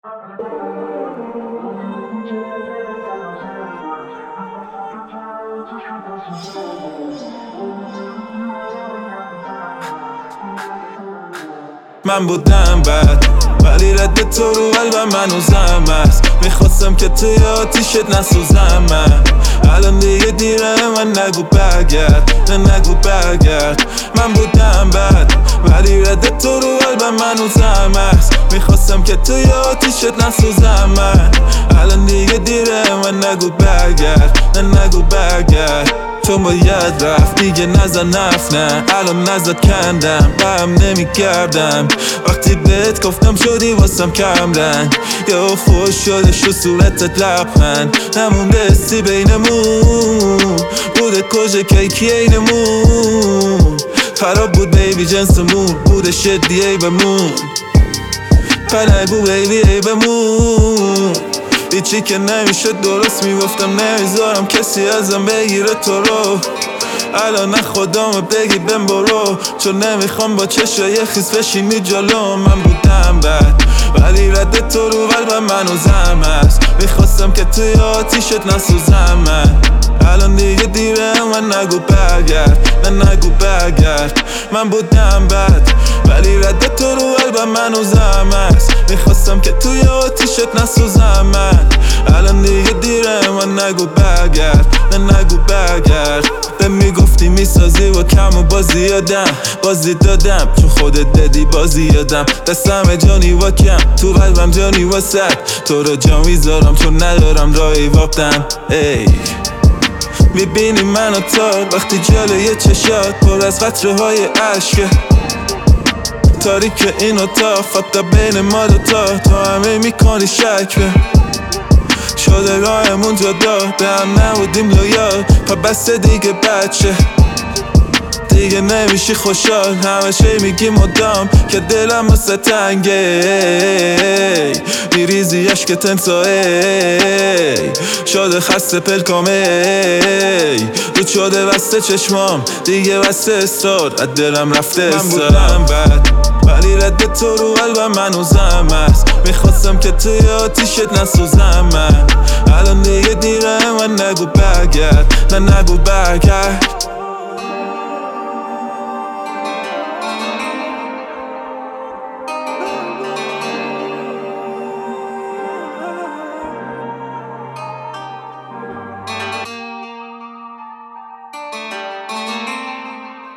من بودم بد ولی رد تو رو قلبم منوزم است. میخواستم که توی آتیشت نسوزم من. الان دیگه دیره من نگو برگرد، نه نگو برگرد. من بودم بد ولی رد تو رو قلبم منوزم است. میخواستم که توی آتیشت نسوزم من. الان دیگه دیره من نگو برگرد، نه نگو برگرد. تو باید رفت دیگه نزن نفت، نه الان نزد کندم برم نمیگردم. وقتی بهت گفتم شدی واسم کم رنگ، یا خوش شدش رو صورتت لبخند. نمونده حسی بینمون، بوده کجا کیکی اینمون. خراب بود بیبی جنسمون، بوده شدی عیبمون. پنگو بیبی عیبمون. هیچی که نمیشه درست میگفتم نمیذارم کسی ازم بگیره تو رو. الان نه خدامو بگی بهم برو، چون نمیخوام با چشای خیس بشینی جلو. من بودم بد ولی رد تو رو قلبم منوزم است. میخواستم که توی آتیشت نسوزم من. الان دیگه دیره من نگو برگرد، نه نگو برگرد. من بودم بد ولی رد تو رو قلبم منوزم است. میخواستم که توی آتیشت نسوزم من. الان دیگه دیره من نگو برگرد، نه نگو برگرد. به میگفتی میسازی و کم و بازی یادم، بازی دادم چون خودت دادی بازی یادم. دستم جانی و کم تو قلبم جانی و سد. تو رو جا میذارم چون ندارم راهی وافتن. ای میبینی من و تا وقتی جلوی چشات پر از قطره های عشقه. تاریک این اتاق فقط بین ما دوتا، تو همه میکنی شک شده راهمون جدا. به هم نبودیم لویال پا بسته دیگه بچه. دیگه نمیشی خوشحال همه شی میگی مدام که دلم واسه تنگه. میریزی عشقت انساه شده خسته پلکامه. رود شده بسته چشمام دیگه بسته استار از دلم رفته استار. من بودم بد ولی رد تو رو قلبم منوزم است. میخواستم که توی آتیشت نسوزم من. الان دیگه دیره من نگو برگرد، نه نگو برگرد.